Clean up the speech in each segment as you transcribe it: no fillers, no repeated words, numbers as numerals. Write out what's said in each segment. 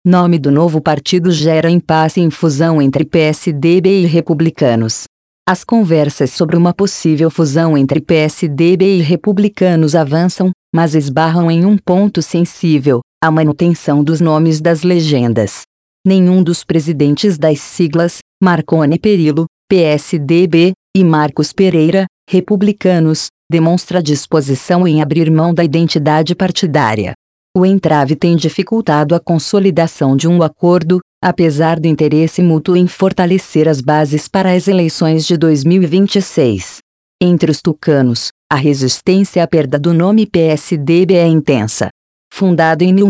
Nome do novo partido gera impasse em fusão entre PSDB e Republicanos. As conversas sobre uma possível fusão entre PSDB e Republicanos avançam, mas esbarram em um ponto sensível: a manutenção dos nomes das legendas. Nenhum dos presidentes das siglas, Marconi Perillo, PSDB, e Marcos Pereira, Republicanos, demonstra disposição em abrir mão da identidade partidária. O entrave tem dificultado a consolidação de um acordo, apesar do interesse mútuo em fortalecer as bases para as eleições de 2026. Entre os tucanos, a resistência à perda do nome PSDB é intensa. Fundado em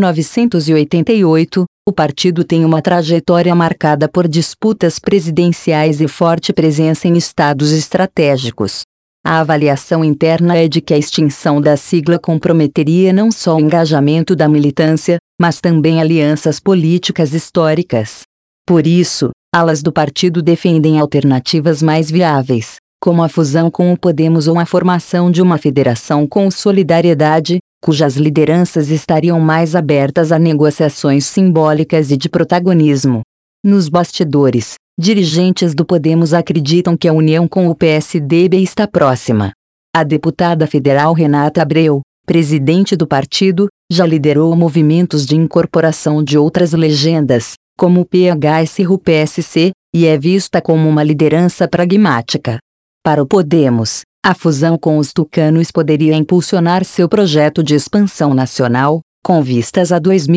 1988, o partido tem uma trajetória marcada por disputas presidenciais e forte presença em estados estratégicos. A avaliação interna é de que a extinção da sigla comprometeria não só o engajamento da militância, mas também alianças políticas históricas. Por isso, alas do partido defendem alternativas mais viáveis, como a fusão com o Podemos ou a formação de uma federação com o Solidariedade, cujas lideranças estariam mais abertas a negociações simbólicas e de protagonismo. Nos bastidores, dirigentes do Podemos acreditam que a união com o PSDB está próxima. A deputada federal Renata Abreu, presidente do partido, já liderou movimentos de incorporação de outras legendas, como o PHS e o PSC, e é vista como uma liderança pragmática. Para o Podemos, a fusão com os tucanos poderia impulsionar seu projeto de expansão nacional, com vistas a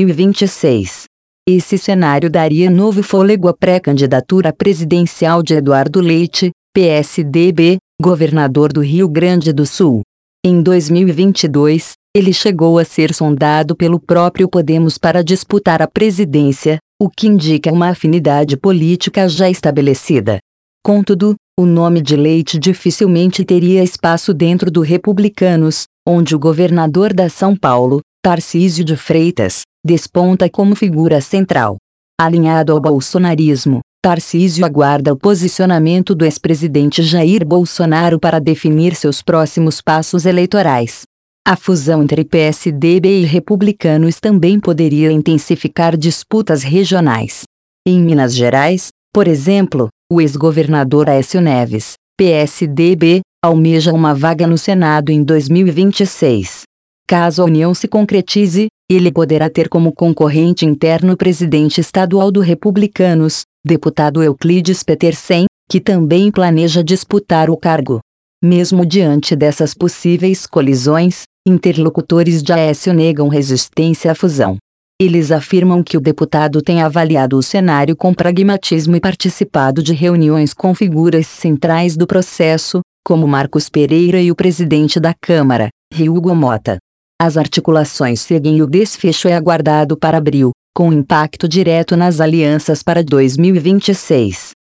2026. Esse cenário daria novo fôlego à pré-candidatura presidencial de Eduardo Leite, PSDB, governador do Rio Grande do Sul. Em 2022, ele chegou a ser sondado pelo próprio Podemos para disputar a presidência, o que indica uma afinidade política já estabelecida. Contudo, o nome de Leite dificilmente teria espaço dentro do Republicanos, onde o governador da São Paulo, Tarcísio de Freitas, desponta como figura central. Alinhado ao bolsonarismo, Tarcísio aguarda o posicionamento do ex-presidente Jair Bolsonaro para definir seus próximos passos eleitorais. A fusão entre PSDB e Republicanos também poderia intensificar disputas regionais. Em Minas Gerais, por exemplo, o ex-governador Aécio Neves, PSDB, almeja uma vaga no Senado em 2026. Caso a união se concretize, ele poderá ter como concorrente interno o presidente estadual do Republicanos, deputado Euclides Petersen, que também planeja disputar o cargo. Mesmo diante dessas possíveis colisões, interlocutores de Aécio negam resistência à fusão. Eles afirmam que o deputado tem avaliado o cenário com pragmatismo e participado de reuniões com figuras centrais do processo, como Marcos Pereira e o presidente da Câmara, Hugo Mota. As articulações seguem e o desfecho é aguardado para abril, com impacto direto nas alianças para 2026.